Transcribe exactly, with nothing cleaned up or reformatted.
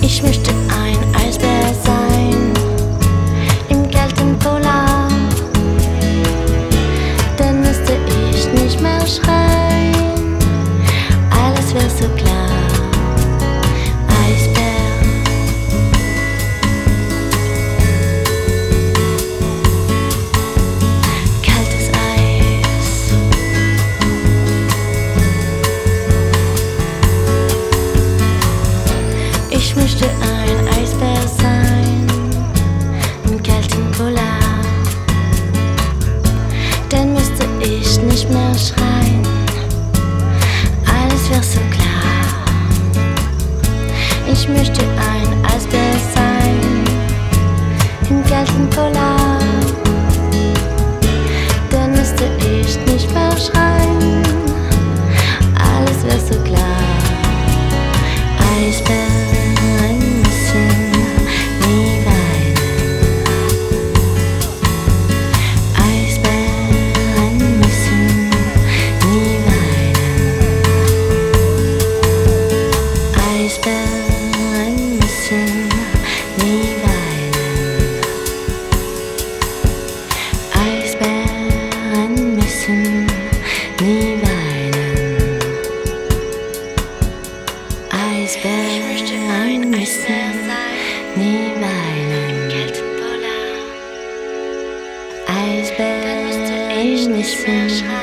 Ich möchte ein Eisbär sein im kalten Polar, dann müsste ich nicht mehr schreien, alles wäre so klar. Eisbär, kaltes Eis, ich möchte ein Eisbär sein im kalten Polar, dann müsste ich nicht mehr schreien, alles wäre so klar. Ich möchte ein Eisbär sein im kalten Polar, dann müsste ich nicht mehr schreien, alles wäre so klar. Eisbär, ich möchte ein Eisbär sein, nie weinen. Kalten Polar, Eisbär, dann müsste ich nicht mehr schreien.